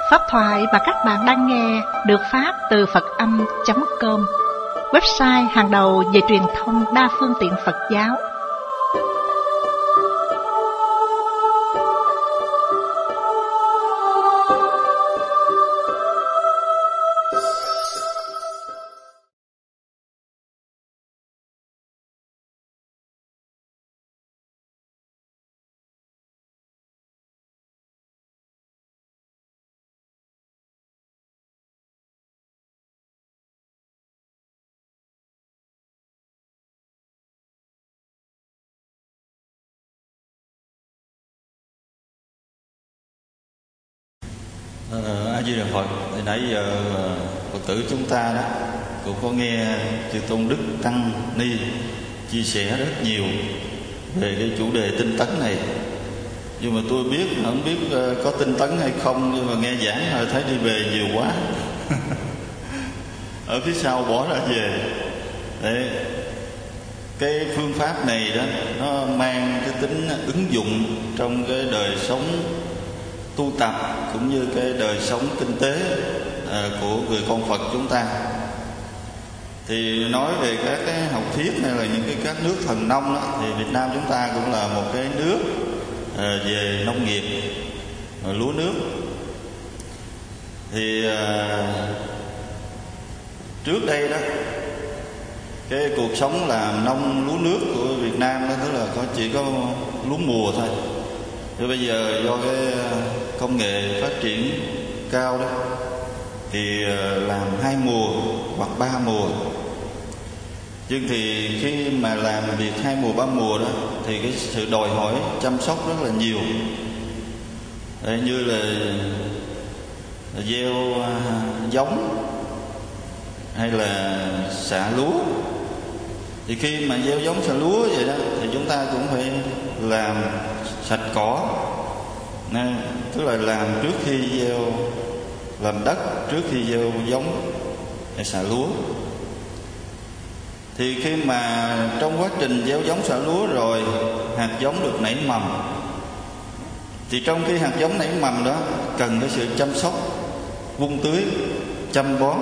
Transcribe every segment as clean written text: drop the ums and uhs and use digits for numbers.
Pháp thoại mà các bạn đang nghe được phát từ Phật-âm.com, website hàng đầu về truyền thông đa phương tiện Phật giáo. A Di Đà Phật. Thì nãy giờ Phật tử chúng ta đó cũng có nghe chư Tôn Đức Tăng Ni chia sẻ rất nhiều về cái chủ đề tinh tấn này. Nhưng mà tôi biết không biết có tinh tấn hay không, nhưng mà nghe giảng rồi thấy đi về nhiều quá. Ở phía sau bỏ ra về. Đấy, cái phương pháp này đó nó mang cái tính ứng dụng trong cái đời sống tu tập cũng như cái đời sống kinh tế của người con Phật chúng ta. Thì nói về các cái học thuyết hay là những các nước thần nông đó, thì Việt Nam chúng ta cũng là một cái nước về nông nghiệp, lúa nước. Thì trước đây đó, cái cuộc sống làm nông lúa nước của Việt Nam đó, tức là chỉ có lúa mùa thôi. Thì bây giờ do cái công nghệ phát triển cao đó, thì làm 2 mùa hoặc 3 mùa. Nhưng thì khi mà làm việc 2 mùa 3 mùa đó, thì cái sự đòi hỏi chăm sóc rất là nhiều. Đấy, như là gieo giống hay là xạ lúa. Thì khi mà gieo giống xạ lúa vậy đó, thì chúng ta cũng phải làm sạch cỏ, tức là làm trước khi gieo, làm đất trước khi gieo giống để xạ lúa. Thì khi mà trong quá trình gieo giống xạ lúa rồi, hạt giống được nảy mầm, thì trong khi hạt giống nảy mầm đó cần cái sự chăm sóc, vun tưới, chăm bón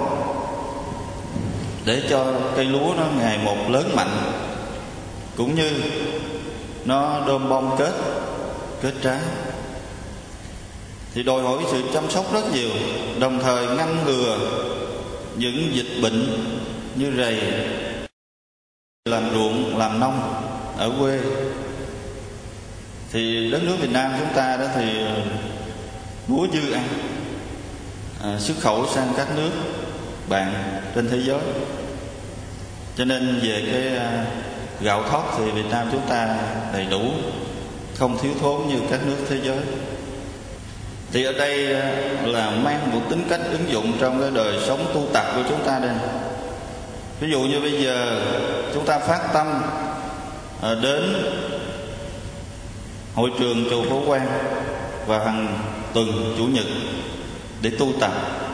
để cho cây lúa nó ngày một lớn mạnh, cũng như nó đơm bông kết trái. Thì đòi hỏi sự chăm sóc rất nhiều, đồng thời ngăn ngừa những dịch bệnh như rầy. Làm ruộng, làm nông ở quê, thì đất nước Việt Nam chúng ta đó thì lúa dư ăn, xuất khẩu sang các nước bạn trên thế giới. Cho nên về cái gạo thóc thì Việt Nam chúng ta đầy đủ, không thiếu thốn như các nước thế giới. Thì ở đây là mang một tính cách ứng dụng trong cái đời sống tu tập của chúng ta đây. Ví dụ như bây giờ chúng ta phát tâm đến hội trường chùa Phổ Quang vào hàng tuần Chủ nhật để tu tập.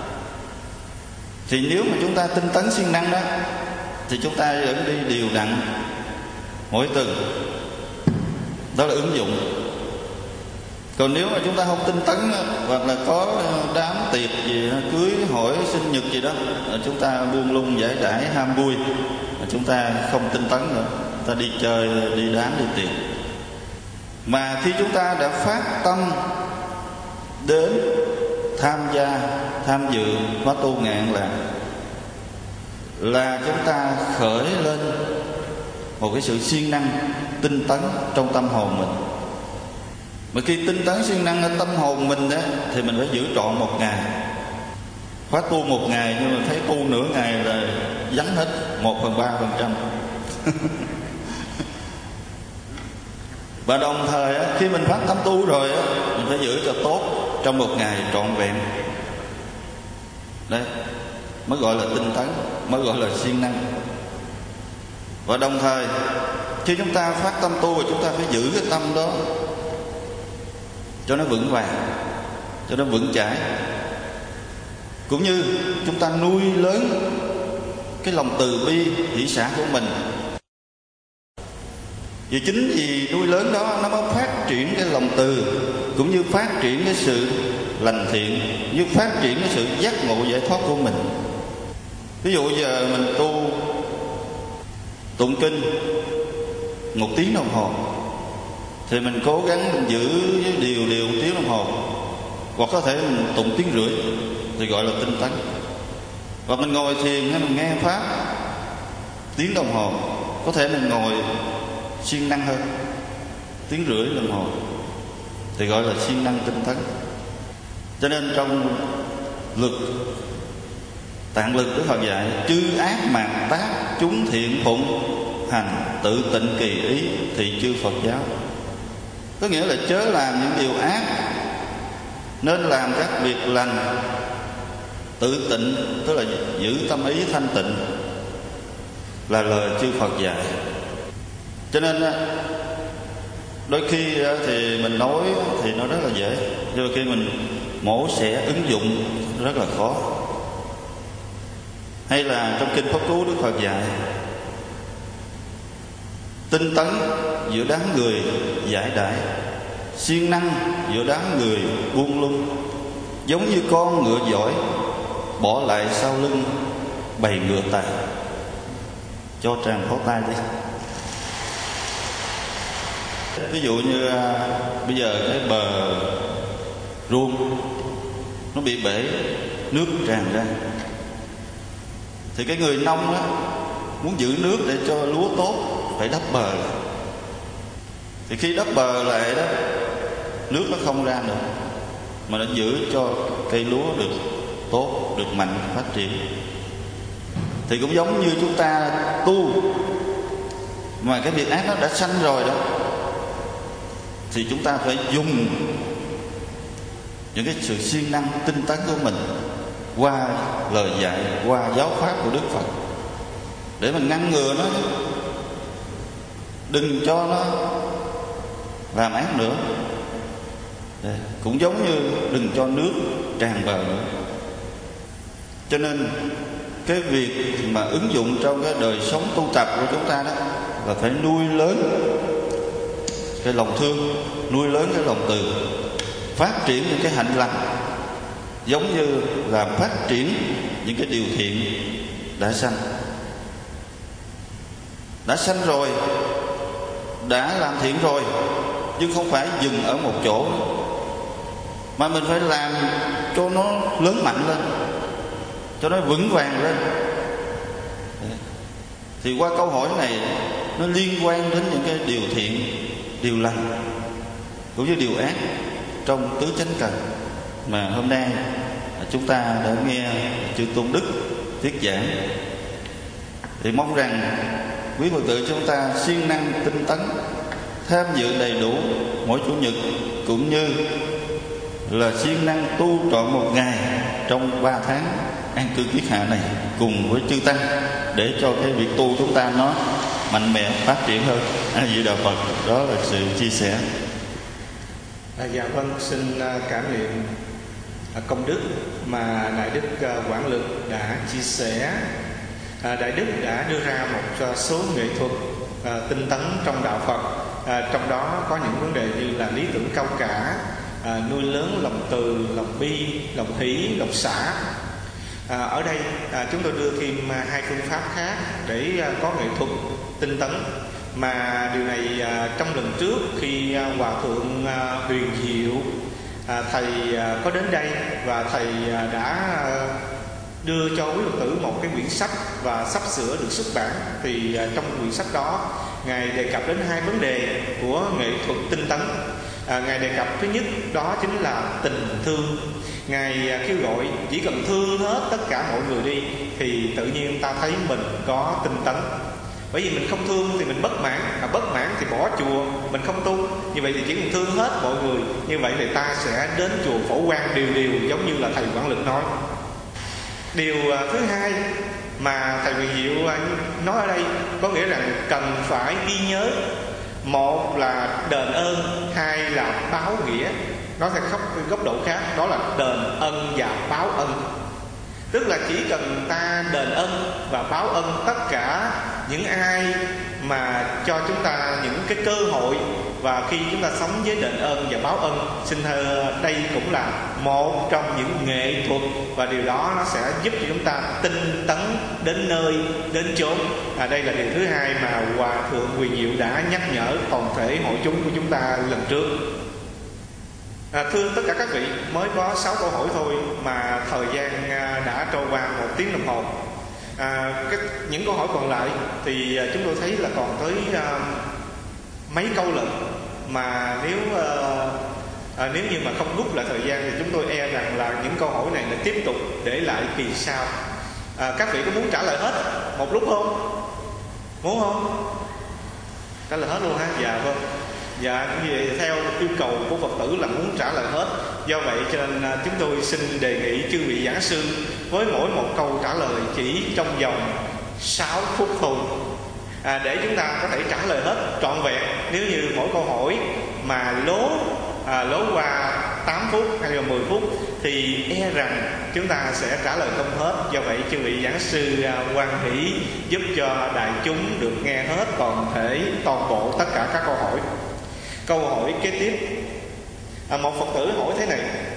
Thì nếu mà chúng ta tinh tấn siêng năng đó, thì chúng ta vẫn đi đều đặn mỗi tuần. Đó là ứng dụng. Còn nếu mà chúng ta không tinh tấn, hoặc là có đám tiệc gì, cưới hỏi sinh nhật gì đó, chúng ta buông lung giải đãi ham vui, chúng ta không tinh tấn nữa, ta đi chơi, đi đám, đi tiệc. Mà khi chúng ta đã phát tâm đến tham dự khóa tu ngàn là chúng ta khởi lên một cái sự siêng năng tinh tấn trong tâm hồn mình. Mà khi tinh tấn siêng năng ở tâm hồn mình đó, thì mình phải giữ trọn 1 ngày. Khóa tu 1 ngày, nhưng mà thấy tu nửa ngày là vắng hết 1/3%. Và đồng thời khi mình phát tâm tu rồi, mình phải giữ cho tốt trong 1 ngày trọn vẹn. Đấy mới gọi là tinh tấn, mới gọi là siêng năng. Và đồng thời khi chúng ta phát tâm tu, chúng ta phải giữ cái tâm đó cho nó vững vàng, cho nó vững chãi. Cũng như chúng ta nuôi lớn cái lòng từ bi hỷ xả của mình. Vì chính vì nuôi lớn đó, nó mới phát triển cái lòng từ, cũng như phát triển cái sự lành thiện, như phát triển cái sự giác ngộ giải thoát của mình. Ví dụ giờ mình tụng kinh 1 tiếng đồng hồ, thì mình cố gắng mình giữ điều 1 tiếng đồng hồ, hoặc có thể mình tụng 1,5 tiếng thì gọi là tinh tấn. Hoặc mình ngồi thiền hay mình nghe pháp 1 tiếng đồng hồ, có thể mình ngồi siêng năng hơn 1,5 tiếng đồng hồ thì gọi là siêng năng tinh tấn. Cho nên trong luật Tạng Lực Đức Phật dạy: chư ác mạt tác, chúng thiện phụng hành, tự tịnh kỳ ý, thì chư Phật giáo. Có nghĩa là chớ làm những điều ác, nên làm các việc lành. Tự tịnh tức là giữ tâm ý thanh tịnh, là lời chư Phật dạy. Cho nên đôi khi thì mình nói thì nó rất là dễ, nhưng khi mình mổ xẻ ứng dụng rất là khó. Hay là trong kinh Pháp Cú, Đức Phật dạy: tinh tấn giữa đám người giải đãi, siêng năng giữa đám người buông lung, giống như con ngựa giỏi bỏ lại sau lưng bầy ngựa tài. Cho tràng pháo tay đi. Ví dụ như bây giờ cái bờ ruộng nó bị bể, nước tràn ra, thì cái người nông á muốn giữ nước để cho lúa tốt phải đắp bờ lại. Thì khi đắp bờ lại đó, nước nó không ra nữa, mà nó giữ cho cây lúa được tốt, được mạnh, phát triển. Thì cũng giống như chúng ta tu, mà cái việc ác nó đã sanh rồi đó, thì chúng ta phải dùng những cái sự siêng năng tinh tấn của mình qua lời dạy, qua giáo pháp của Đức Phật, để mình ngăn ngừa nó, đừng cho nó làm ác nữa. Cũng giống như đừng cho nước tràn bờ nữa. Cho nên cái việc mà ứng dụng trong cái đời sống tu tập của chúng ta đó là phải nuôi lớn cái lòng thương, nuôi lớn cái lòng từ, phát triển những cái hạnh lành, giống như là phát triển những cái điều thiện đã sanh. Đã sanh rồi, đã làm thiện rồi, nhưng không phải dừng ở một chỗ, mà mình phải làm cho nó lớn mạnh lên, cho nó vững vàng lên. Thì qua câu hỏi này nó liên quan đến những cái điều thiện, điều lành cũng như điều ác trong tứ chánh cần mà hôm nay chúng ta đã nghe chư Tôn Đức thuyết giảng. Thì mong rằng quý Phật tử chúng ta siêng năng tinh tấn, tham dự đầy đủ mỗi chủ nhật, cũng như là siêng năng tu trọn một ngày trong 3 tháng an cư kiết hạ này cùng với chư tăng, để cho cái việc tu chúng ta nó mạnh mẽ phát triển hơn. A Di Đà Phật. Đó là sự chia sẻ. Dạ vâng, xin cảm niệm công đức mà Đại Đức Quảng Lực đã chia sẻ. Đại Đức đã đưa ra một số nghệ thuật tinh tấn trong đạo Phật, trong đó có những vấn đề như là lý tưởng cao cả, nuôi lớn lòng từ, lòng bi, lòng hỷ, lòng xả. Ở đây chúng tôi đưa thêm 2 phương pháp khác để có nghệ thuật tinh tấn. Mà điều này trong lần trước khi Hòa Thượng Huyền Diệu thầy có đến đây, và thầy đã đưa cho quý Phật tử một cái quyển sách và sắp sửa được xuất bản. Thì trong quyển sách đó Ngài đề cập đến 2 vấn đề của nghệ thuật tinh tấn. Ngài đề cập thứ nhất đó chính là tình thương. Ngài kêu gọi chỉ cần thương hết tất cả mọi người đi, thì tự nhiên ta thấy mình có tinh tấn. Bởi vì mình không thương thì mình bất mãn, bất mãn thì bỏ chùa, mình không tu. Như vậy thì chỉ cần thương hết mọi người, như vậy thì ta sẽ đến chùa Phổ Quang đều giống như là thầy Quảng Lực nói. Điều thứ hai mà thầy Huyền Diệu nói ở đây có nghĩa rằng cần phải ghi nhớ. Một là đền ơn, hai là báo nghĩa. Nói theo góc độ khác, đó là đền ân và báo ân. Tức là chỉ cần ta đền ân và báo ân tất cả những ai mà cho chúng ta những cái cơ hội, và khi chúng ta sống với đền ơn và báo ân, xin thưa đây cũng là một trong những nghệ thuật, và điều đó nó sẽ giúp cho chúng ta tinh tấn đến nơi đến chốn. Đây là điều thứ hai mà Hòa Thượng Quyền Diệu đã nhắc nhở toàn thể hội chúng của chúng ta lần trước. Thưa tất cả các vị, mới có 6 câu hỏi thôi mà thời gian đã trôi qua 1 tiếng đồng hồ. Những câu hỏi còn lại thì chúng tôi thấy là còn tới mấy câu lận, mà nếu như mà không rút lại thời gian thì chúng tôi e rằng là những câu hỏi này là tiếp tục để lại kỳ sau. Các vị có muốn trả lời hết một lúc không? Muốn không? Trả lời hết luôn ha? Dạ vâng. Dạ, vì theo yêu cầu của Phật tử là muốn trả lời hết. Do vậy cho nên chúng tôi xin đề nghị chư vị giảng sư với mỗi một câu trả lời chỉ trong vòng 6 phút thôi, để chúng ta có thể trả lời hết trọn vẹn. Nếu như mỗi câu hỏi mà lố qua 8 phút hay là 10 phút thì e rằng chúng ta sẽ trả lời không hết. Do vậy chư vị giảng sư hoan hỷ giúp cho đại chúng được nghe hết toàn bộ tất cả các câu hỏi. Câu hỏi kế tiếp, một Phật tử hỏi thế này: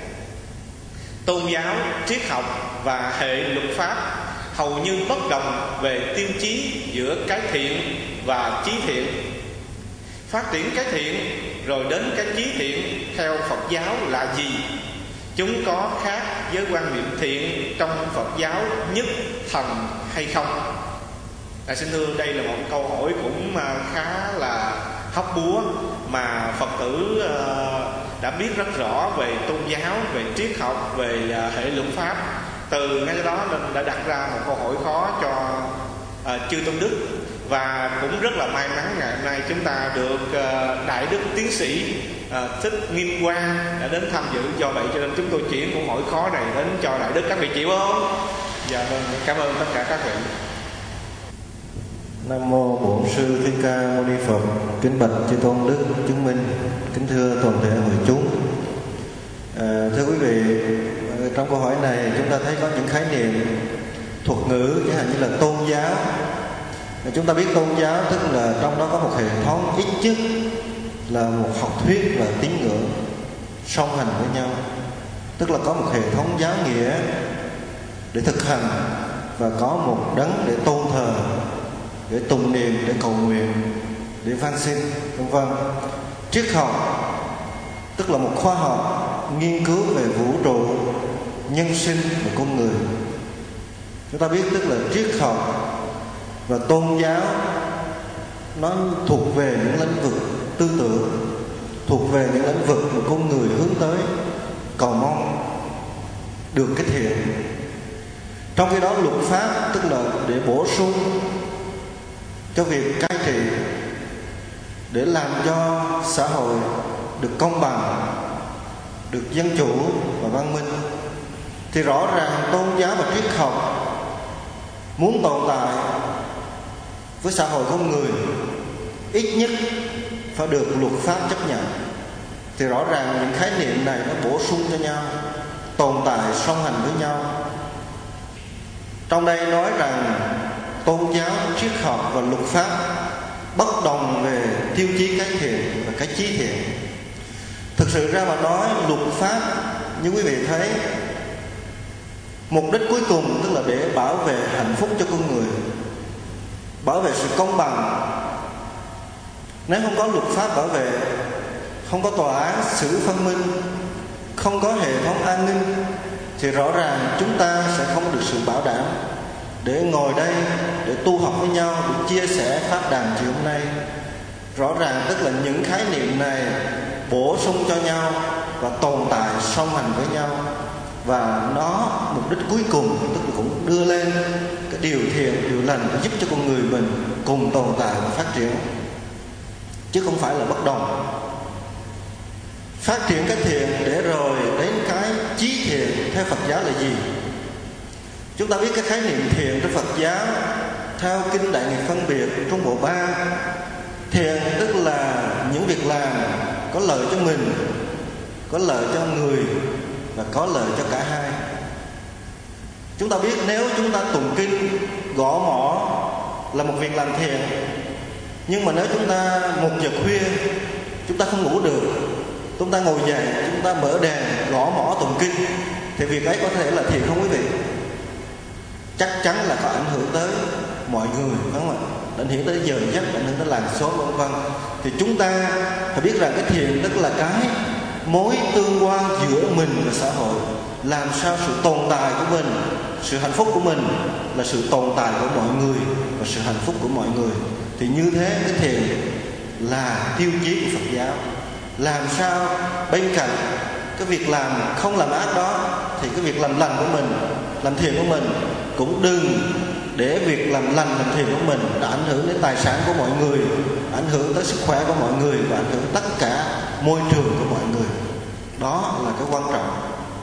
tôn giáo, triết học và hệ luật pháp hầu như bất đồng về tiêu chí giữa cái thiện và chí thiện. Phát triển cái thiện rồi đến cái chí thiện theo Phật giáo là gì? Chúng có khác với quan niệm thiện trong Phật giáo nhất thần hay không? Xin thưa, đây là một câu hỏi cũng khá là hóc búa, mà Phật tử đã biết rất rõ về tôn giáo, về triết học, về hệ luật pháp. Từ ngay đó nên đã đặt ra một câu hỏi khó cho chư tôn đức. Và cũng rất là may mắn ngày hôm nay chúng ta được Đại Đức Tiến sĩ Thích Nghiêm Quang đã đến tham dự. Do vậy cho nên chúng tôi chuyển câu hỏi khó này đến cho Đại Đức. Các vị chịu không? Dạ vâng, cảm ơn tất cả các vị. Nam mô Bổn Sư Thích Ca Mâu Ni Phật. Kính bạch chư tôn đức chứng minh, kính thưa toàn thể hội chúng. Thưa quý vị, trong câu hỏi này chúng ta thấy có những khái niệm thuật ngữ, chẳng hạn như là tôn giáo. Chúng ta biết tôn giáo tức là trong đó có một hệ thống ít nhất là một học thuyết và tín ngưỡng song hành với nhau, tức là có một hệ thống giáo nghĩa để thực hành và có một đấng để tôn thờ, để tụng niệm, để cầu nguyện, để van xin, vân vân. Triết học tức là một khoa học nghiên cứu về vũ trụ, nhân sinh và con người. Chúng ta biết tức là triết học và tôn giáo nó thuộc về những lĩnh vực tư tưởng, thuộc về những lĩnh vực mà con người hướng tới, cầu mong được cái thiện. Trong khi đó luật pháp tức là để bổ sung cho việc cai trị, để làm cho xã hội được công bằng, được dân chủ và văn minh. Thì rõ ràng tôn giáo và triết học muốn tồn tại với xã hội con người, ít nhất phải được luật pháp chấp nhận. Thì rõ ràng những khái niệm này nó bổ sung cho nhau, tồn tại song hành với nhau. Trong đây nói rằng tôn giáo, triết học và luật pháp bất đồng về tiêu chí cái thiện và cái chí thiện. Thực sự ra mà nói, luật pháp như quý vị thấy, mục đích cuối cùng tức là để bảo vệ hạnh phúc cho con người, bảo vệ sự công bằng. Nếu không có luật pháp bảo vệ, không có tòa án xử phân minh, không có hệ thống an ninh, thì rõ ràng chúng ta sẽ không được sự bảo đảm để ngồi đây, để tu học với nhau, để chia sẻ pháp đàn chiều hôm nay. Rõ ràng tức là những khái niệm này bổ sung cho nhau và tồn tại song hành với nhau. Và nó mục đích cuối cùng tức là cũng đưa lên cái điều thiện, điều lành để giúp cho con người mình cùng tồn tại và phát triển, chứ không phải là bất đồng. Phát triển cái thiện để rồi đến cái chí thiện theo Phật giáo là gì? Chúng ta biết cái khái niệm thiện trong Phật giáo theo Kinh Đại Nghiệp Phân Biệt Trung Bộ 3, thiện tức là những việc làm có lợi cho mình, có lợi cho người và có lợi cho cả hai. Chúng ta biết nếu chúng ta tụng kinh, gõ mõ là một việc làm thiện, Nhưng mà nếu chúng ta 1 giờ khuya chúng ta không ngủ được, chúng ta ngồi dậy, chúng ta mở đèn gõ mõ tụng kinh, thì việc ấy có thể là thiền không quý vị? Chắc chắn là có ảnh hưởng tới mọi người, đúng không ạ? Ảnh hưởng tới giờ giấc, ảnh hưởng tới làng xóm vân vân. Thì chúng ta phải biết rằng cái thiền tức là cái mối tương quan giữa mình và xã hội. Làm sao sự tồn tại của mình, sự hạnh phúc của mình là sự tồn tại của mọi người và sự hạnh phúc của mọi người. Thì như thế cái thiền là tiêu chí của Phật giáo. Làm sao bên cạnh cái việc làm không làm ác đó, thì cái việc làm lành của mình, làm thiền của mình cũng đừng để việc làm lành, làm thiền của mình đã ảnh hưởng đến tài sản của mọi người, ảnh hưởng tới sức khỏe của mọi người và ảnh hưởng tất cả môi trường của mọi người. Đó là cái quan trọng.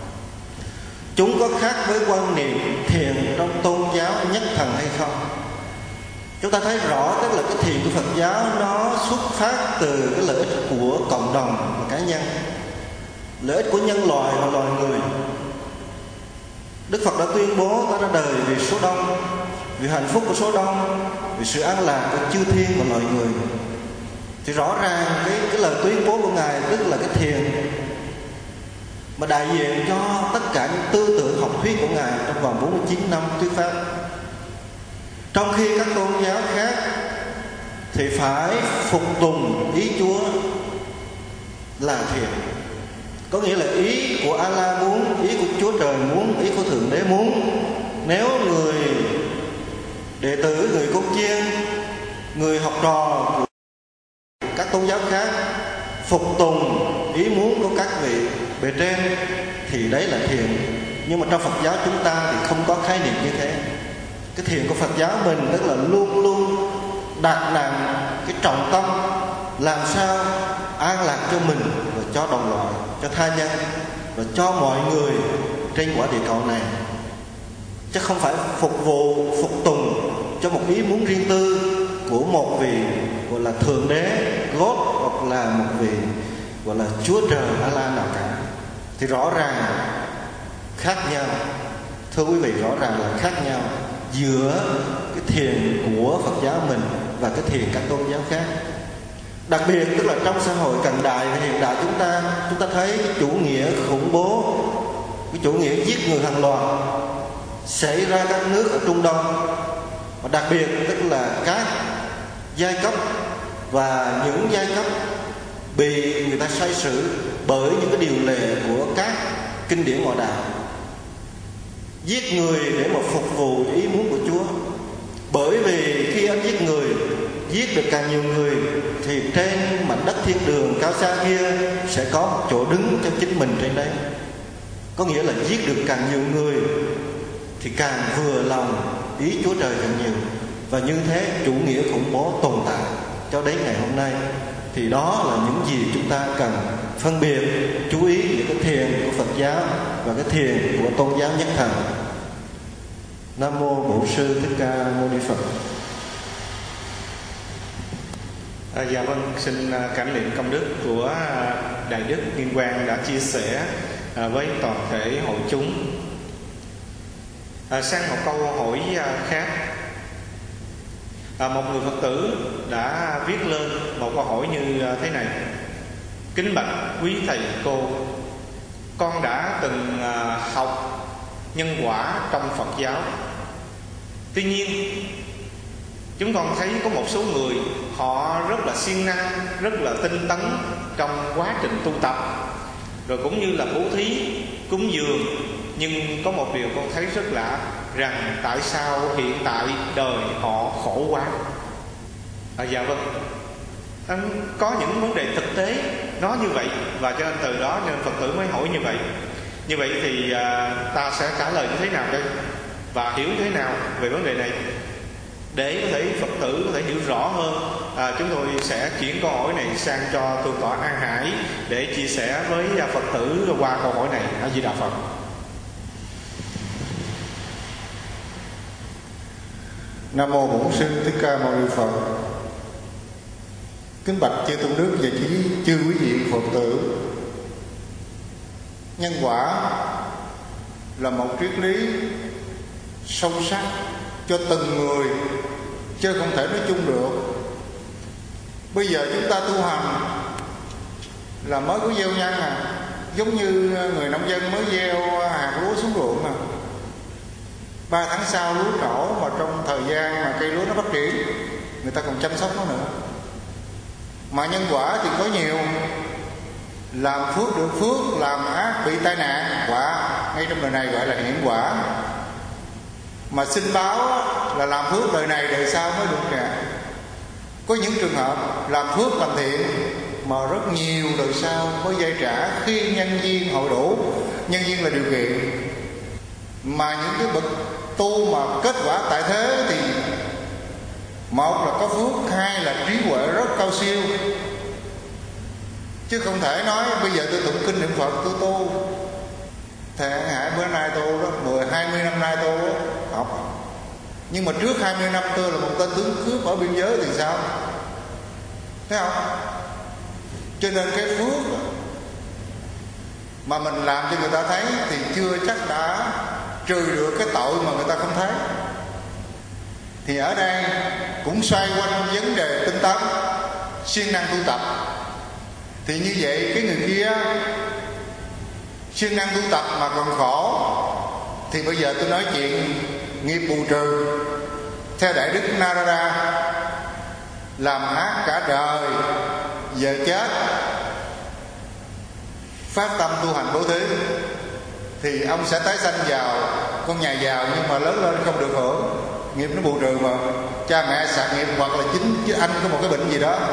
Chúng có khác với quan niệm thiền trong tôn giáo nhất thần hay không? Chúng ta thấy rõ tức là cái thiền của Phật giáo nó xuất phát từ cái lợi ích của cộng đồng và cá nhân, lợi ích của nhân loại và loài người. Đức Phật đã tuyên bố ta ra đời vì số đông, vì hạnh phúc của số đông, vì sự an lạc của chư thiên và loài người. Thì rõ ràng cái lời tuyên bố của Ngài tức là cái thiền mà đại diện cho tất cả những tư tưởng học thuyết của Ngài trong vòng 49 năm thuyết pháp. Trong khi các tôn giáo khác thì phải phục tùng ý Chúa là thiền. Có nghĩa là ý của Allah muốn, ý của Chúa Trời muốn, ý của Thượng Đế muốn. Nếu người đệ tử, người cốt chiên, người học trò của các tôn giáo khác phục tùng ý muốn của các vị bề trên thì đấy là thiền. Nhưng mà trong Phật giáo chúng ta thì không có khái niệm như thế. Cái thiền của Phật giáo mình tức là luôn luôn đặt nặng cái trọng tâm làm sao an lạc cho mình và cho đồng loại, cho tha nhân và cho mọi người trên quả địa cầu này, chứ không phải phục vụ, phục tùng cho một ý muốn riêng tư của một vị gọi là Thượng Đế God hoặc là một vị gọi là Chúa Trời Allah nào cả. Thì rõ ràng khác nhau, thưa quý vị, rõ ràng là khác nhau giữa cái thiền của Phật giáo mình và cái thiền các tôn giáo khác. Đặc biệt tức là trong xã hội cận đại và hiện đại chúng ta thấy cái chủ nghĩa khủng bố, cái chủ nghĩa giết người hàng loạt xảy ra các nước ở Trung Đông, và đặc biệt tức là các giai cấp và những giai cấp bị người ta sai sử bởi những cái điều lệ của các kinh điển ngoại đạo, giết người để mà phục vụ ý muốn của Chúa. Bởi vì khi anh giết người, giết được càng nhiều người thì trên mảnh đất thiên đường cao xa kia sẽ có một chỗ đứng cho chính mình trên đấy. Có nghĩa là giết được càng nhiều người thì càng vừa lòng ý Chúa Trời càng nhiều. Và như thế chủ nghĩa khủng bố tồn tại cho đến ngày hôm nay. Thì đó là những gì chúng ta cần phân biệt, chú ý về cái thiền của Phật giáo và cái thiền của tôn giáo nhất thần. Nam mô Bổn Sư Thích Ca Mâu Ni Phật. Dạ vâng, xin cảm niệm công đức của Đại Đức Liên Quang đã chia sẻ với toàn thể hội chúng. Sang một câu hỏi khác, một người Phật tử đã viết lên một câu hỏi như thế này: kính bạch quý thầy cô, con đã từng học nhân quả trong Phật giáo. Tuy nhiên chúng con thấy có một số người họ rất là siêng năng, rất là tinh tấn trong quá trình tu tập, rồi cũng như là bố thí, cúng dường. Nhưng có một điều con thấy rất lạ, rằng tại sao hiện tại đời họ khổ quá. Dạ vâng, có những vấn đề thực tế nó như vậy, và cho nên từ đó nên Phật tử mới hỏi như vậy. Như vậy thì ta sẽ trả lời như thế nào đây, và hiểu thế nào về vấn đề này để có thể Phật tử có thể hiểu rõ hơn. Chúng tôi sẽ chuyển câu hỏi này sang cho Thượng tọa An Hải để chia sẻ với Phật tử qua câu hỏi này. A Di Đà Phật. Nam mô Bổn Sư Thích Ca Mâu Ni Phật. Kính bạch chư tôn đức và chư quý vị Phật tử. Nhân quả là một triết lý sâu sắc cho từng người, chứ không thể nói chung được. Bây giờ chúng ta tu hành là mới có gieo nhân giống như người nông dân mới gieo hạt lúa xuống ruộng 3 tháng sau lúa nổ, mà trong thời gian mà cây lúa nó phát triển người ta còn chăm sóc nó nữa. Mà nhân quả thì có nhiều, làm phước được phước, làm ác bị tai nạn, quả ngay trong đời này gọi là hiển quả. Mà sinh báo là làm phước đời này đời sau mới được nè. Có những trường hợp làm phước làm thiện mà rất nhiều đời sau mới vay trả khi nhân duyên hội đủ. Nhân duyên là điều kiện. Mà những cái bậc tu mà kết quả tại thế thì một là có phước, hai là trí huệ rất cao siêu. Chứ không thể nói bây giờ tôi tụng kinh niệm Phật tôi tu. Thầy Hải bữa nay tu đó, 10-20 năm nay tu đó, học. Nhưng mà trước 20 năm tôi là một tên tướng cướp ở biên giới thì sao? Thấy không? Cho nên cái phước mà mình làm cho người ta thấy thì chưa chắc đã trừ được cái tội mà người ta không thấy. Thì ở đây cũng xoay quanh vấn đề tinh tấn, siêng năng tu tập. Thì như vậy cái người kia siêng năng tu tập mà còn khổ, thì bây giờ tôi nói chuyện nghiệp bù trừ. Theo Đại Đức Narada, làm ác cả đời, giờ chết phát tâm tu hành bố thí thì ông sẽ tái sanh vào con nhà giàu, nhưng mà lớn lên không được hưởng, nghiệp nó bù trừ mà. Cha mẹ sạc nghiệp, hoặc là chính chứ anh có một cái bệnh gì đó,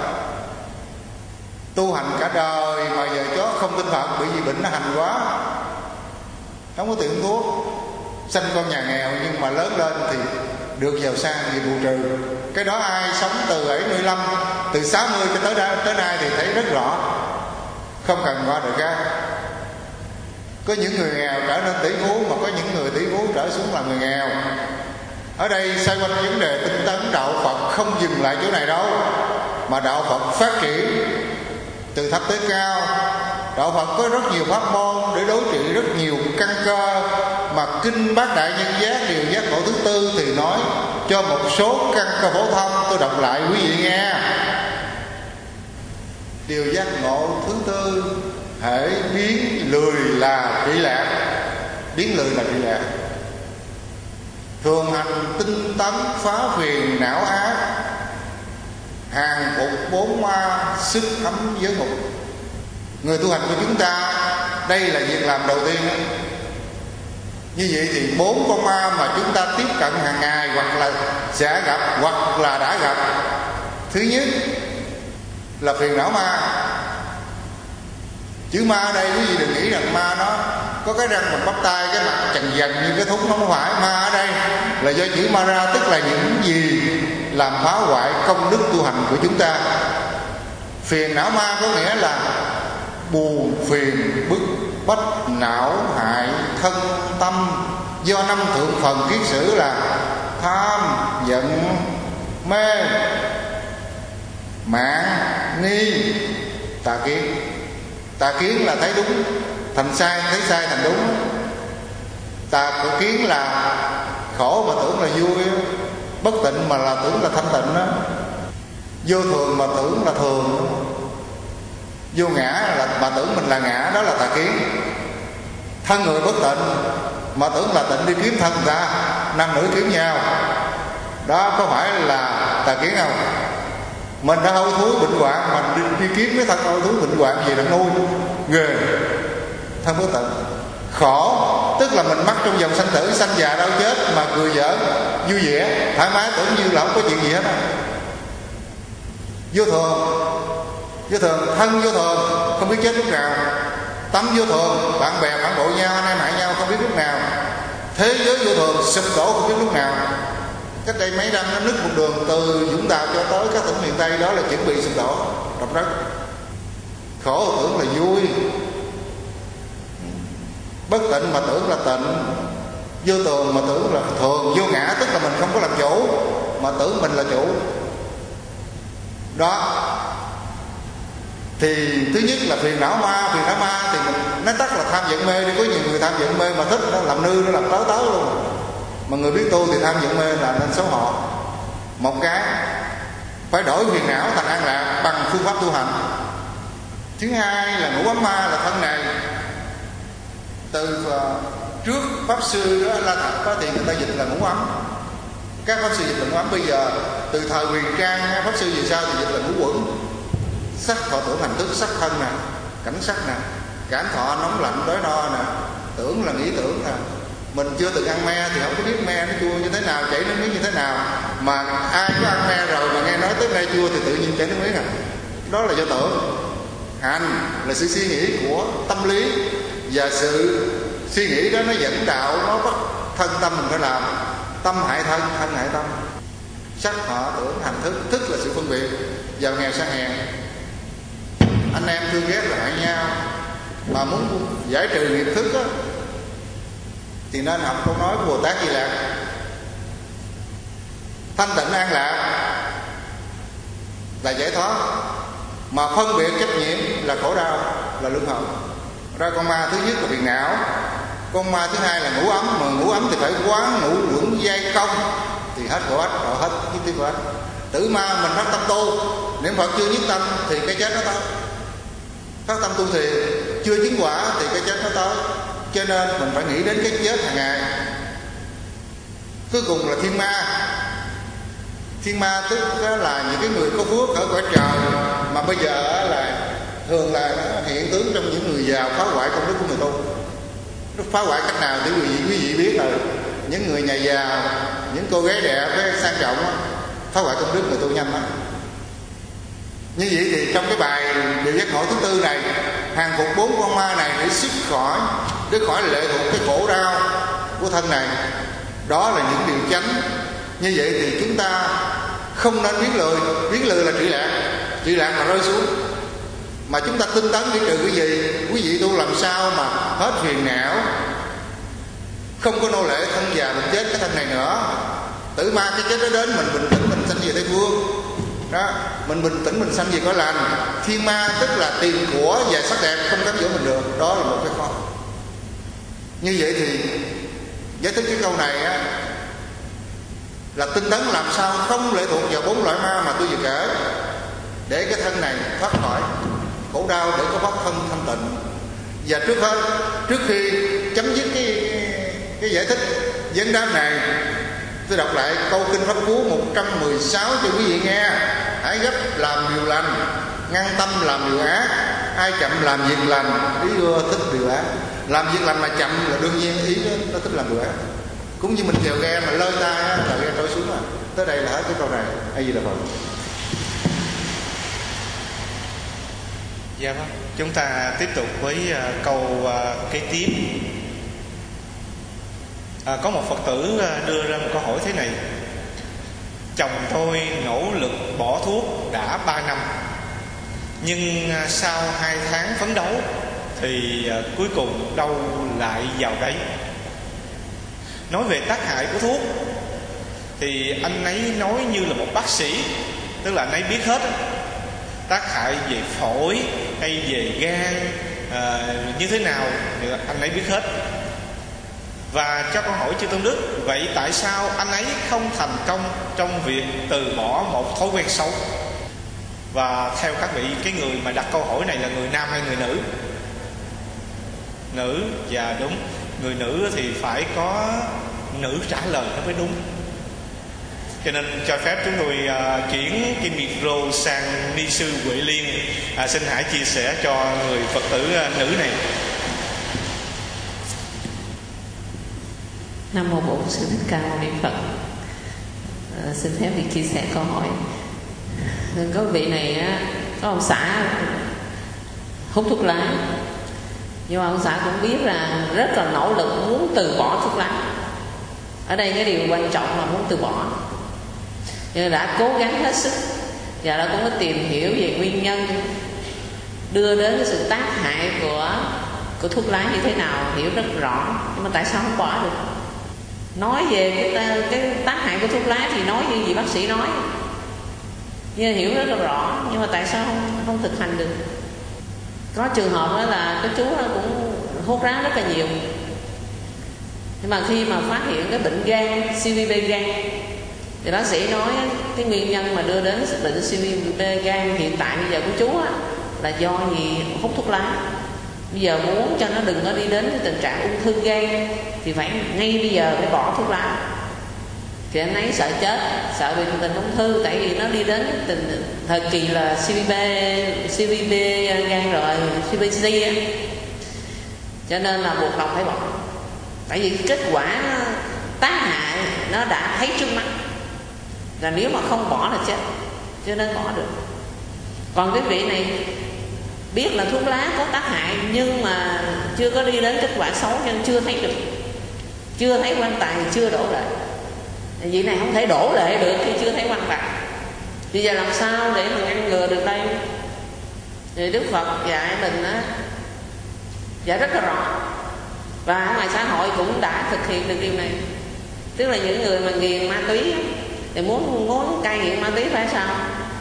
tu hành cả đời mà giờ chó không tin Phật, bởi vì bệnh nó hành quá, không có tiền thuốc, sanh con nhà nghèo nhưng mà lớn lên thì được giàu sang, nghiệp bù trừ. Cái đó ai sống từ 75, từ 60 cho tới nay thì thấy rất rõ, không cần qua đời khác. Có những người nghèo trở nên tỷ phú, mà có những người tỷ phú trở xuống làm người nghèo. Ở đây xoay quanh vấn đề tinh tấn đạo Phật không dừng lại chỗ này đâu, mà đạo Phật phát triển từ thấp tới cao. Đạo Phật có rất nhiều pháp môn để đối trị rất nhiều căn cơ, mà kinh Bát Đại Nhân Giác Điều Giác Ngộ thứ tư thì nói cho một số căn cơ phổ thông. Tôi đọc lại quý vị nghe. Điều giác ngộ thứ tư: hễ biến lười là trị lạc. Biến lười là trị lạc. Thường hành tinh tấn phá phiền não ác, hàng phục 4 ma, sức ấm giới ngục. Người tu hành của chúng ta, đây là việc làm đầu tiên. Như vậy thì 4 con ma mà chúng ta tiếp cận hàng ngày, hoặc là sẽ gặp, hoặc là đã gặp. Thứ nhất là phiền não ma. Chữ ma ở đây quý vị đừng nghĩ rằng ma nó có cái răng bằng bắp tay, cái mặt chằn dần như cái thúng, không phải. Ma ở đây là do chữ ma ra, tức là những gì làm phá hoại công đức tu hành của chúng ta. Phiền não ma có nghĩa là buồn phiền, bức bách, não hại thân tâm, do 5 thượng phần kiết sử là tham, giận, mê, mạn, nghi, tà kiến. Tà kiến là thấy đúng thành sai, thấy sai thành đúng. Tà kiến là khổ mà tưởng là vui, bất tịnh mà là tưởng là thanh tịnh đó. Vô thường mà tưởng là thường, vô ngã là mà tưởng mình là ngã, đó là tà kiến. Thân người bất tịnh mà tưởng là tịnh, đi kiếm thân ta, nam nữ kiếm nhau, đó có phải là tà kiến không? Mình đã hôi thối bệnh hoạn, mình đi kiếm cái thân hôi thối bệnh hoạn gì là nuôi ghê. Thân bất tịnh. Khổ tức là mình mắc trong vòng sanh tử, sanh già đau chết mà cười giỡn vui vẻ thoải mái, tưởng như là không có chuyện gì hết. Vô thường, vô thường, thân vô thường, không biết chết lúc nào. Tâm vô thường, bạn bè phản bội nhau, anh em hại nhau không biết lúc nào. Thế giới vô thường, sụp đổ không biết lúc nào. Cách đây mấy năm nó nứt một đường từ Vũng Tàu cho tới các tỉnh miền Tây, đó là chuẩn bị sụp đổ, động đất. Khổ tưởng là vui, bất tịnh mà tưởng là tịnh, vô thường mà tưởng là thường, vô ngã tức là mình không có làm chủ mà tưởng mình là chủ. Đó thì thứ nhất là phiền não ma. Phiền não ma thì mình nói tắt là tham giận mê đi. Có nhiều người tham giận mê mà thích nó làm nư, nó làm tớ luôn. Mà người biết tu thì tham giận mê là nên xấu hổ. Một cái phải đổi phiền não thành an lạc bằng phương pháp tu hành. Thứ hai là ngũ ấm ma là thân này. Từ trước pháp sư đó La Thạch đó, thì người ta dịch là ngũ ấm, các pháp sư dịch là ngũ ấm. Bây giờ từ thời Huyền Trang pháp sư về sau thì dịch là ngũ quẩn. Sắc thọ tưởng hành thức, sắc thân nè, cảnh sắc nè, cảm thọ nóng lạnh đói no nè, tưởng là nghĩ tưởng nè. Mình chưa từng ăn me thì không có biết me nó chua như thế nào, chảy nước miếng như thế nào. Mà ai có ăn me rồi mà nghe nói tới me chua thì tự nhiên chảy nước miếng à. Đó là do tưởng. Hành là sự suy nghĩ của tâm lý, và sự suy nghĩ đó nó dẫn đạo, nó bắt thân tâm mình phải làm. Tâm hại thân, thân hại tâm. Sắc họ tưởng hành thức, thức là sự phân biệt giàu nghèo sang hèn. Anh em thương ghét là hại nhau, mà muốn giải trừ nghiệp thức á, thì nên học câu nói của Bồ Tát Di Lặc: thanh tịnh an lạc là giải thoát, mà phân biệt trách nhiệm là khổ đau, là luân hồi. Ra con ma thứ nhất là phiền não, con ma thứ hai là ngũ ấm. Mà ngũ ấm thì phải quán ngũ quẩn giai công thì hết khổ ách, độ hết nhất thiết khổ ách. Tử ma mình phát tâm tu, niệm Phật chưa nhất tâm thì cái chết nó tới. Phát tâm tu thì chưa chứng quả thì cái chết nó tới. Cho nên mình phải nghĩ đến cái chết hàng ngày. Cuối cùng là thiên ma. Thiên ma tức là những cái người có phước ở cõi trời, mà bây giờ là thường là nó hiện tướng trong những người giàu phá hoại công đức của người tu. Nó phá hoại cách nào thì quý vị biết rồi. Những người nhà giàu, những cô gái đẹp sang trọng đó, phá hoại công đức người tu nhanh lắm. Như vậy thì trong cái bài điều giác ngộ thứ tư này, hàng phục 4 con ma này để xuất khỏi lệ thuộc cái khổ đau của thân này. Đó là những điều chánh. Như vậy thì chúng ta không nên biến lười. Biến lười là trị lạc, trị lạc là rơi xuống. Mà chúng ta tinh tấn để trừ cái gì? Quý vị tu làm sao mà hết phiền não, không có nô lệ thân già mình chết cái thân này nữa. Tử ma cái chết đó đến, mình bình tĩnh mình sanh về Tây Phương đó, mình bình tĩnh mình sanh về cõi lành. Thiên ma tức là tiền của và sắc đẹp không cám dỗ mình được. Đó là một cái khó. Như vậy thì giải thích cái câu này á, là tinh tấn làm sao không lệ thuộc vào 4 loại ma mà tôi vừa kể, để cái thân này thoát khỏi khổ đau, để có pháp thân thanh tịnh. Và trước hết, trước khi chấm dứt cái giải thích vấn đáp này, tôi đọc lại câu kinh Pháp Cú 116 cho quý vị nghe. Hãy gấp làm điều lành, ngăn tâm làm điều ác. Ai chậm làm việc lành, ý ưa thích điều ác. Làm việc lành mà chậm là đương nhiên ý đó, nó thích làm điều ác. Cũng như mình chèo ghe mà lơi tay là ghe trôi xuống rồi. Tới đây là hết cái câu này. A Di Đà Phật. Dạ vâng. Chúng ta tiếp tục với câu kế tiếp. Có một Phật tử đưa ra một câu hỏi thế này: chồng tôi nỗ lực bỏ thuốc đã 3 năm, nhưng sau 2 tháng phấn đấu thì cuối cùng đâu lại vào đấy. Nói về tác hại của thuốc thì anh ấy nói như là một bác sĩ, tức là anh ấy biết hết tác hại về phổi hay về gan như thế nào thì anh ấy biết hết. Và cho câu hỏi chư Tôn Đức: vậy tại sao anh ấy không thành công trong việc từ bỏ một thói quen xấu? Và theo các vị, cái người mà đặt câu hỏi này là người nam hay người nữ? Nữ. Và đúng, người nữ thì phải có nữ trả lời nó mới đúng. Cho nên cho phép chúng tôi chuyển cái micro sang ni sư Huệ Liên. Xin hãy chia sẻ cho người Phật tử nữ này. Nam mô Bổn Sư Thích Ca Mâu Ni Phật. Xin phép được chia sẻ câu hỏi. Có vị này á, có ông xã hút thuốc lá, nhưng mà ông xã cũng biết là rất là nỗ lực muốn từ bỏ thuốc lá. Ở đây cái điều quan trọng là muốn từ bỏ, nhưng đã cố gắng hết sức và đã cũng có tìm hiểu về nguyên nhân đưa đến cái sự tác hại của thuốc lá như thế nào, hiểu rất rõ. Nhưng mà tại sao không bỏ được? Nói về cái tác hại của thuốc lá thì nói như gì bác sĩ nói, nhưng hiểu rất là rõ, nhưng mà tại sao không thực hành được? Có trường hợp đó là cái chú đó cũng hút lá rất là nhiều, nhưng mà khi mà phát hiện cái bệnh gan, CVP gan Thì bác sĩ nói cái nguyên nhân mà đưa đến bệnh CVB gan hiện tại bây giờ của chú á, là do gì hút thuốc lá. Bây giờ muốn cho nó đừng có đi đến cái tình trạng ung thư gan thì phải ngay bây giờ phải bỏ thuốc lá. Thì anh ấy sợ chết, sợ bị tình ung thư, tại vì nó đi đến thời kỳ là CVB gan rồi, CVC á, cho nên là buộc lòng phải bỏ. Tại vì kết quả tác hại nó đã thấy trước mắt, là nếu mà không bỏ là chết, cho nên bỏ được. Còn cái vị này biết là thuốc lá có tác hại nhưng mà chưa có đi đến kết quả xấu, cho nên chưa thấy được, chưa thấy quan tài, chưa đổ lệ. Vị này không thể đổ lệ được khi chưa thấy quan tài. Bây giờ làm sao để mình ngăn ngừa được đây? Thì Đức Phật dạy mình á, dạy rất là rõ, và ngoài xã hội cũng đã thực hiện được điều này. Tức là những người mà nghiện ma túy thì muốn cai nghiện ma túy phải sao?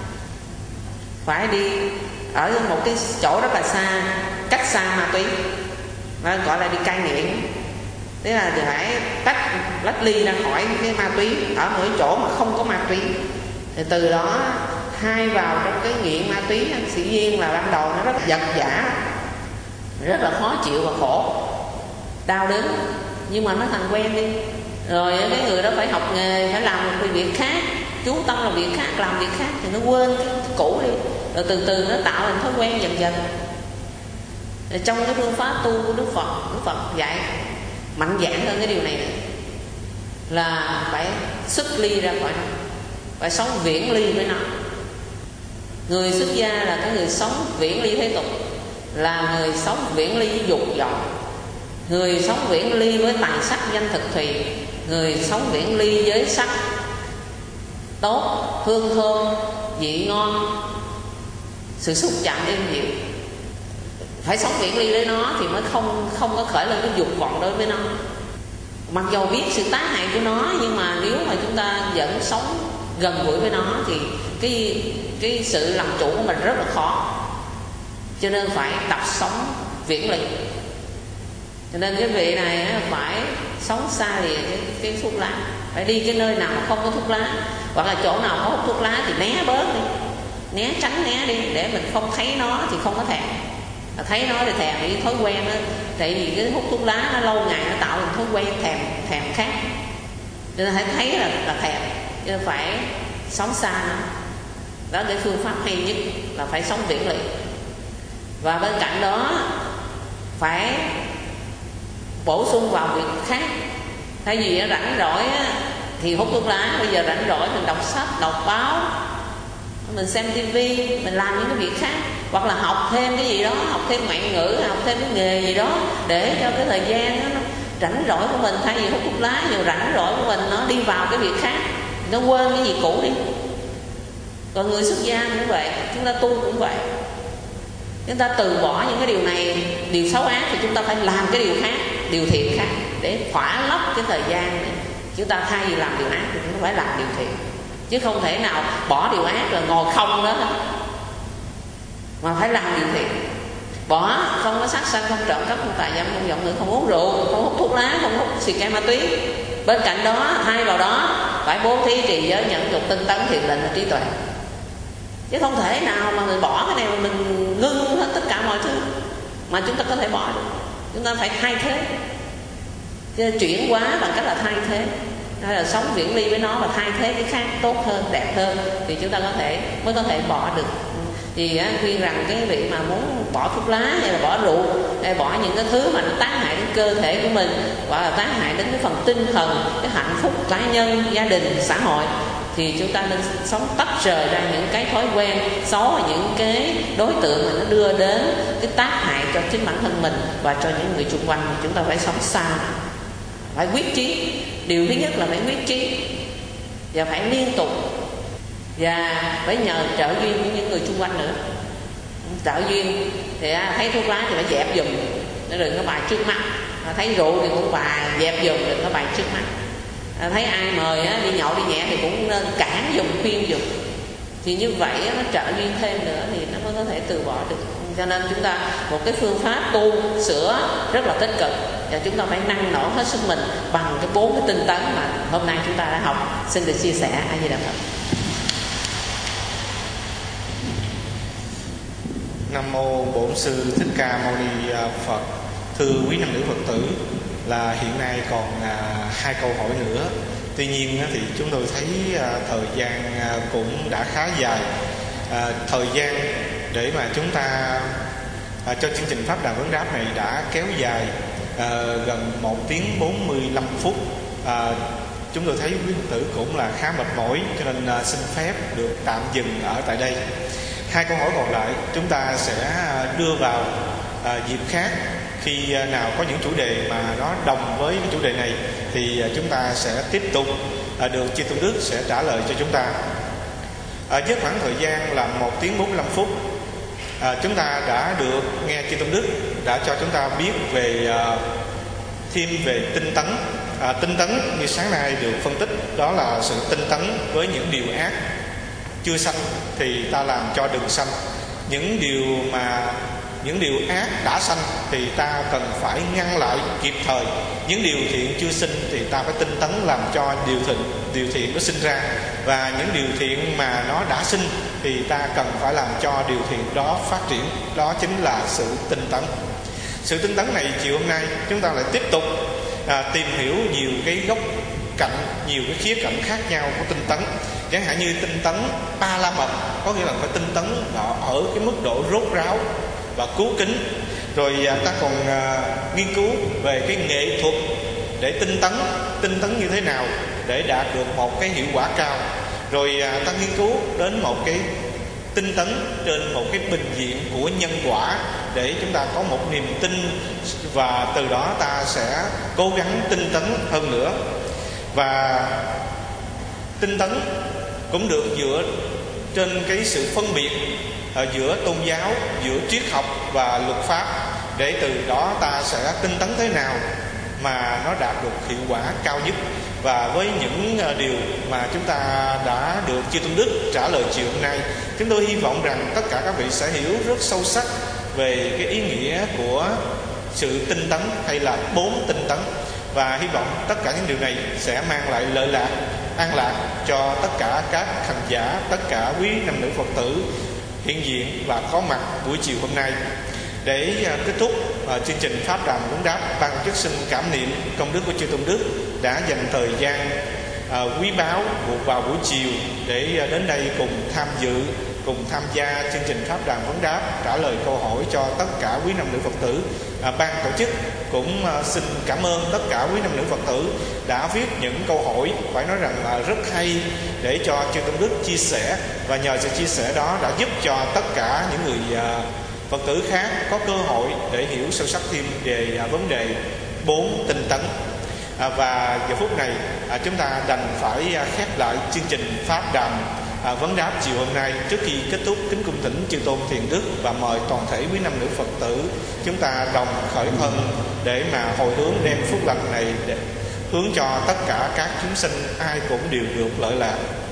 Phải đi ở một cái chỗ rất là xa, cách xa ma túy, nó gọi là đi cai nghiện. Tức là phải lách ly ra khỏi cái ma túy ở một chỗ mà không có ma túy. Thì từ đó hai vào trong cái nghiện ma túy, dĩ nhiên là ban đầu nó rất vật vã, rất là khó chịu và khổ, đau đớn, nhưng mà nó thành quen đi. Rồi cái người đó phải học nghề, phải làm một việc khác, chú tâm làm việc khác, làm việc khác thì nó quên cái cũ đi. Rồi từ từ nó tạo thành thói quen dần dần. Trong cái phương pháp tu của Đức Phật dạy mạnh dạn hơn cái điều này nữa, là phải xuất ly ra khỏi nó, phải sống viễn ly với nó. Người xuất gia là cái người sống viễn ly thế tục, là người sống viễn ly với dục vọng, người sống viễn ly với tài sắc danh thực thùy, người sống viễn ly với sắc tốt, hương thơm, vị ngon, sự xúc chạm êm dịu. Phải sống viễn ly với nó thì mới không có khởi lên cái dục vọng đối với nó. Mặc dù biết sự tác hại của nó, nhưng mà nếu mà chúng ta vẫn sống gần gũi với nó thì cái sự làm chủ của mình rất là khó. Cho nên phải tập sống viễn ly. Cho nên cái vị này phải sống xa lìa cái thuốc lá, phải đi cái nơi nào không có thuốc lá, hoặc là chỗ nào có hút thuốc lá thì né bớt đi, tránh đi, để mình không thấy nó thì không có thèm. Thấy nó thì thèm, cái thói quen đó. Tại vì cái hút thuốc lá nó lâu ngày nó tạo thành thói quen thèm khác, cho nên thấy là thèm, cho nên phải sống xa nó. Đó là cái phương pháp hay nhất, là phải sống viễn ly. Và bên cạnh đó phải bổ sung vào việc khác. Thay vì rảnh rỗi thì hút thuốc lá, bây giờ rảnh rỗi mình đọc sách, đọc báo, mình xem tivi, mình làm những cái việc khác, hoặc là học thêm cái gì đó, học thêm ngoại ngữ, học thêm cái nghề gì đó, để cho cái thời gian nó rảnh rỗi của mình, thay vì hút thuốc lá, nhiều rảnh rỗi của mình nó đi vào cái việc khác, nó quên cái gì cũ đi. Còn người xuất gia cũng vậy, chúng ta tu cũng vậy. Chúng ta từ bỏ những cái điều này, điều xấu ác, thì chúng ta phải làm cái điều khác, điều thiện khác, để khỏa lấp cái thời gian này. Chúng ta thay vì làm điều ác thì chúng ta phải làm điều thiện, chứ không thể nào bỏ điều ác rồi ngồi không đó hết, mà phải làm điều thiện. Bỏ không có sát sanh, không trộm cắp, không tà dâm, không giọng ngữ, không uống rượu, không hút thuốc lá, không hút xì ke ma túy. Bên cạnh đó, thay vào đó phải bố thí, trì giới, nhẫn nhục, tinh tấn, thiền định và trí tuệ. Chứ không thể nào mà mình bỏ cái này mà mình ngưng hết tất cả mọi thứ mà chúng ta có thể bỏ được. Chúng ta phải thay thế, chuyển hóa bằng cách là thay thế, hay là sống viễn ly với nó và thay thế cái khác tốt hơn, đẹp hơn, thì chúng ta mới có thể bỏ được. Thì khuyên rằng cái vị mà muốn bỏ thuốc lá hay là bỏ rượu, hay bỏ những cái thứ mà nó tác hại đến cơ thể của mình, hoặc là tác hại đến cái phần tinh thần, cái hạnh phúc cá nhân, gia đình, xã hội, thì chúng ta nên sống tách rời ra những cái thói quen xấu và những cái đối tượng mà nó đưa đến cái tác hại cho chính bản thân mình và cho những người xung quanh. Chúng ta phải sống xa, phải quyết chí. Điều thứ nhất là phải quyết chí, và phải liên tục, và phải nhờ trợ duyên của những người xung quanh nữa. Trợ duyên thì thấy thuốc lá thì phải dẹp giùm, nó đừng có bài trước mắt. Thấy rượu thì cũng bài dẹp giùm, đừng có bài trước mắt. Thấy ai mời đi nhậu đi nhẹ thì cũng nên cản giùm, khuyên giùm. Thì như vậy nó trợ duyên thêm nữa thì nó mới có thể từ bỏ được Cho nên chúng ta một cái phương pháp tu sửa rất là tích cực, và chúng ta phải năng nổ hết sức mình bằng cái 4 cái tinh tấn mà hôm nay chúng ta đã học. Xin được chia sẻ. A Di Đà Phật. Nam mô Bổn Sư Thích Ca Mâu Ni Phật. Thưa quý nam nữ Phật tử, là hiện nay còn 2 câu hỏi nữa. Tuy nhiên thì chúng tôi thấy thời gian cũng đã khá dài. Thời gian để mà chúng ta cho chương trình Pháp Đàm Vấn Đáp này đã kéo dài gần 1 tiếng 45 phút. Chúng tôi thấy quý Phật tử cũng là khá mệt mỏi, cho nên xin phép được tạm dừng ở tại đây. 2 câu hỏi còn lại chúng ta sẽ đưa vào dịp khác. Khi nào có những chủ đề mà nó đồng với cái chủ đề này thì chúng ta sẽ tiếp tục được Chư Tôn Đức sẽ trả lời cho chúng ta. Với khoảng thời gian là 1 tiếng 45 phút, chúng ta đã được nghe Chư Tôn Đức đã cho chúng ta biết về thêm về tinh tấn. Tinh tấn như sáng nay được phân tích, đó là sự tinh tấn với những điều ác chưa sanh thì ta làm cho đừng sanh. Những điều ác đã sanh thì ta cần phải ngăn lại kịp thời. Những điều thiện chưa sinh thì ta phải tinh tấn làm cho điều thiện nó sinh ra. Và những điều thiện mà nó đã sinh thì ta cần phải làm cho điều thiện đó phát triển. Đó chính là sự tinh tấn. Sự tinh tấn này chiều hôm nay chúng ta lại tiếp tục tìm hiểu nhiều cái góc cạnh, nhiều cái khía cạnh khác nhau của tinh tấn. Chẳng hạn như tinh tấn ba la mật, có nghĩa là phải tinh tấn ở cái mức độ rốt ráo và cứu kính. Rồi ta còn nghiên cứu về cái nghệ thuật để tinh tấn như thế nào để đạt được một cái hiệu quả cao. Rồi ta nghiên cứu đến một cái tinh tấn trên một cái bình diện của nhân quả để chúng ta có một niềm tin, và từ đó ta sẽ cố gắng tinh tấn hơn nữa. Và tinh tấn cũng được dựa trên cái sự phân biệt giữa tôn giáo, giữa triết học và luật pháp, để từ đó ta sẽ tinh tấn thế nào mà nó đạt được hiệu quả cao nhất. Và với những điều mà chúng ta đã được Chư Tôn Đức trả lời chiều hôm nay, chúng tôi hy vọng rằng tất cả các vị sẽ hiểu rất sâu sắc về cái ý nghĩa của sự tinh tấn hay là 4 tinh tấn. Và hy vọng tất cả những điều này sẽ mang lại lợi lạc, an lạc cho tất cả các hành giả, tất cả quý nam nữ Phật tử hiện diện và có mặt buổi chiều hôm nay. Để kết thúc chương trình Pháp Đàm Vấn Đáp, ban tổ chức xin cảm niệm công đức của Chư Tôn Đức đã dành thời gian quý báu vào buổi chiều để đến đây cùng tham dự, cùng tham gia chương trình Pháp Đàm Vấn Đáp, trả lời câu hỏi cho tất cả quý nam nữ Phật tử. Ban tổ chức cũng xin cảm ơn tất cả quý nam nữ Phật tử đã viết những câu hỏi phải nói rằng là rất hay để cho Chư Tôn Đức chia sẻ, và nhờ sự chia sẻ đó đã giúp cho tất cả những người Phật tử khác có cơ hội để hiểu sâu sắc thêm về vấn đề 4 tinh tấn. Và giờ phút này chúng ta đành phải khép lại chương trình Pháp Đàm Vấn Đáp chiều hôm nay. Trước khi kết thúc, kính cung thỉnh Chư Tôn Thiền Đức và mời toàn thể quý nam nữ Phật tử chúng ta đồng khởi thân để mà hồi hướng đem phúc lành này để hướng cho tất cả các chúng sinh ai cũng đều được lợi lạc.